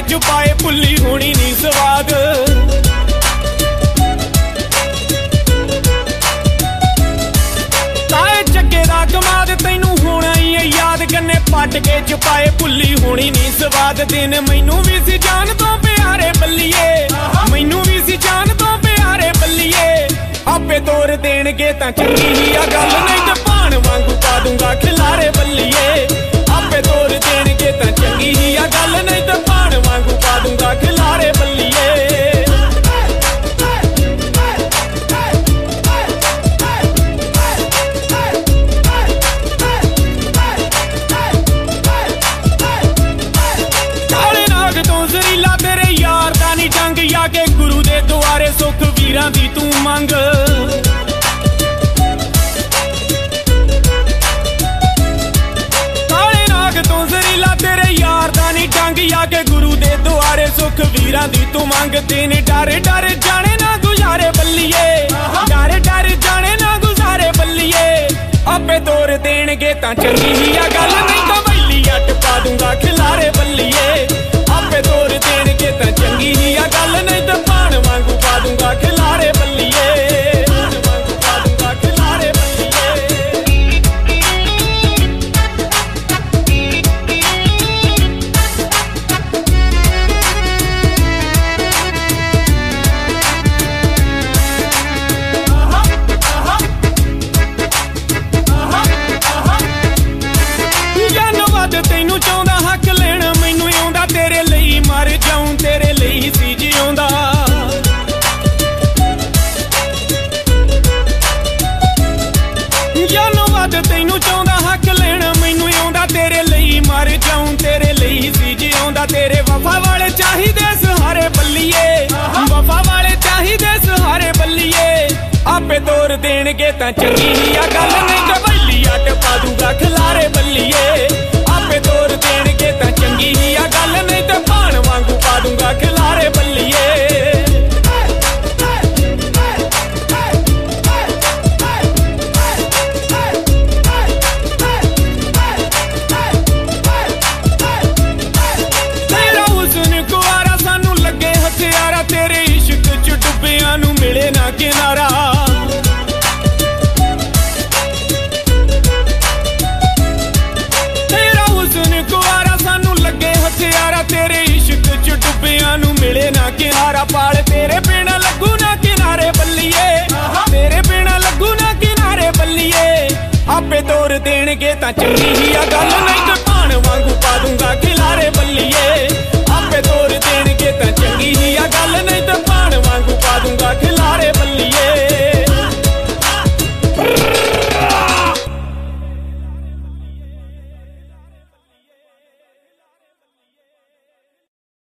च पाए भुल्ली होनी नी स्वाद। ताए चक्के दा कमाद तैनू होना ही है याद, गन्ने पट के च पाए भुल्ली होनी नी स्वाद। दिन मैनू भी सी जान तो प्यारे बल्लिए, मैनू भी सी जान तो प्यारे बल्लिए। आपे तोर देणगे तां चंगी ही आ गल, नहीं ते भाण वांगू पा दूंगा खिलारे बल्लिए। आपे तोर देणगे तां चंगी ही आ गल, नहीं ते भाण वांगू पा दूंगा खिलारे बल्लिए। काले नाग तो जरीला तेरे यार दा नी जंग, या के गुरु दे दुआरे सुख वीरां दी तू मंग। या के गुरु दे दुआरे सुख वीरां दी तू मंग। तेने डरे डरे जाने ना गुजारे बल्लिए, डरे डरे जाने ना गुजारे बल्लिए। आपे तोर देणगे तां चंगी ही आ गल, नहीं तां बैली अट पा दूंगा खिलारे बल्लिए। आपे तोर देणगे तां चंगी ही आ गल, नहीं तां भाण वांगू पा दूंगा खिलारे बल्लिए। तैनू चाहता हक लेना मैनू आउंदा, तेरे लिए मर जाऊं तेरे लिए सी जिउंदा। जानो वध तैनू चाहता हक लेना मैनू आउंदा, तेरे लिए मर जाऊं तेरे लिए सी जिउंदा। तेरे वफा वाले चाहिदे सहारे बल्लिए, वफा वाले चाहिदे सहारे बल्लिए। आपे तोर देणगे तां चंगी ही आ गल, नहीं ते बैली अट पा दूंगा खिलारे बल्लिए। आपे तोर देणगे तां चंगी ही आ गल, नहीं ते भाण वांगू पा दूंगा खिलारे बल्लिए। तेरा हुस्न कुआरा सानू लगे हथियारा, तेरे इश्क च डुब्बियां नू मिले ना किनारा। तेरे इश्क च डुब्बियां नू मिले ना किनारा। पाल तेरे बिना लगू ना किनारे बल्लिए, तेरे बिना लगू ना किनारे बल्लिए। आपे तोर देणगे तां चंगी ही आ गल, नहीं ते